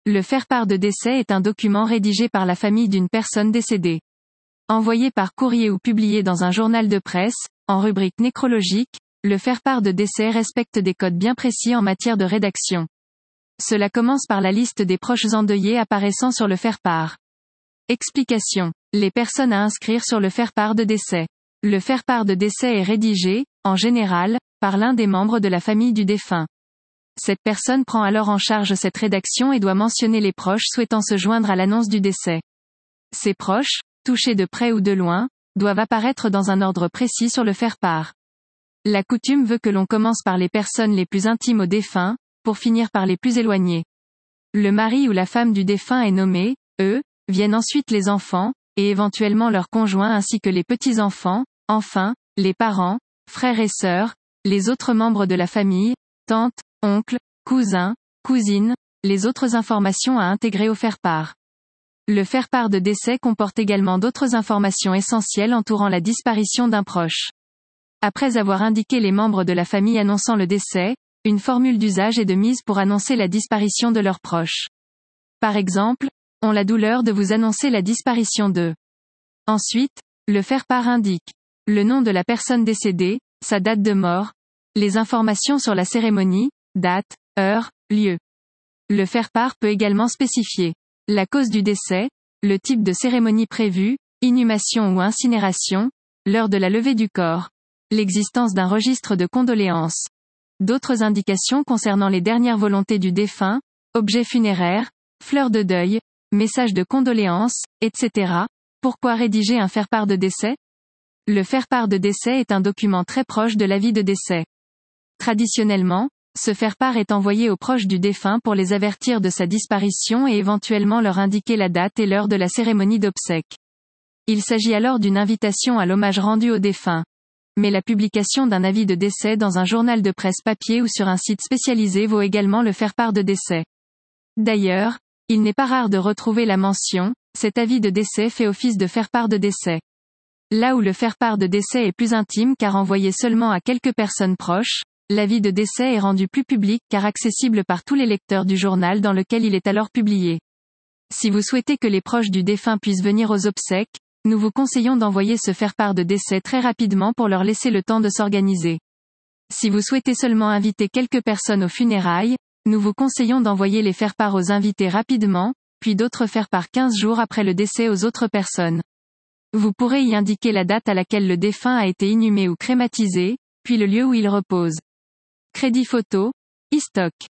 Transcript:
Le faire-part de décès est un document rédigé par la famille d'une personne décédée. Envoyé par courrier ou publié dans un journal de presse, en rubrique nécrologique, le faire-part de décès respecte des codes bien précis en matière de rédaction. Cela commence par la liste des proches endeuillés apparaissant sur le faire-part. Explication. Les personnes à inscrire sur le faire-part de décès. Le faire-part de décès est rédigé, en général, par l'un des membres de la famille du défunt. Cette personne prend alors en charge cette rédaction et doit mentionner les proches souhaitant se joindre à l'annonce du décès. Ces proches, touchés de près ou de loin, doivent apparaître dans un ordre précis sur le faire-part. La coutume veut que l'on commence par les personnes les plus intimes au défunt, pour finir par les plus éloignées. Le mari ou la femme du défunt est nommé, viennent ensuite les enfants, et éventuellement leurs conjoints ainsi que les petits-enfants, enfin, les parents, frères et sœurs, les autres membres de la famille, tantes, oncles, cousins, cousines, les autres informations à intégrer au faire-part. Le faire-part de décès comporte également d'autres informations essentielles entourant la disparition d'un proche. Après avoir indiqué les membres de la famille annonçant le décès, une formule d'usage est de mise pour annoncer la disparition de leurs proches. Par exemple, ont la douleur de vous annoncer la disparition de. Ensuite, le faire-part indique le nom de la personne décédée, sa date de mort, les informations sur la cérémonie, date, heure, lieu. Le faire-part peut également spécifier la cause du décès, le type de cérémonie prévue, inhumation ou incinération, l'heure de la levée du corps, l'existence d'un registre de condoléances. D'autres indications concernant les dernières volontés du défunt, objets funéraires, fleurs de deuil, messages de condoléances, etc. Pourquoi rédiger un faire-part de décès? Le faire-part de décès est un document très proche de l'avis de décès. Traditionnellement, ce faire-part est envoyé aux proches du défunt pour les avertir de sa disparition et éventuellement leur indiquer la date et l'heure de la cérémonie d'obsèques. Il s'agit alors d'une invitation à l'hommage rendu au défunt. Mais la publication d'un avis de décès dans un journal de presse papier ou sur un site spécialisé vaut également le faire-part de décès. D'ailleurs, il n'est pas rare de retrouver la mention « Cet avis de décès fait office de faire-part de décès ». Là où le faire-part de décès est plus intime car envoyé seulement à quelques personnes proches, l'avis de décès est rendu plus public car accessible par tous les lecteurs du journal dans lequel il est alors publié. Si vous souhaitez que les proches du défunt puissent venir aux obsèques, nous vous conseillons d'envoyer ce faire-part de décès très rapidement pour leur laisser le temps de s'organiser. Si vous souhaitez seulement inviter quelques personnes aux funérailles, nous vous conseillons d'envoyer les faire-part aux invités rapidement, puis d'autres faire-part 15 jours après le décès aux autres personnes. Vous pourrez y indiquer la date à laquelle le défunt a été inhumé ou crématisé, puis le lieu où il repose. Crédit photo, e-stock.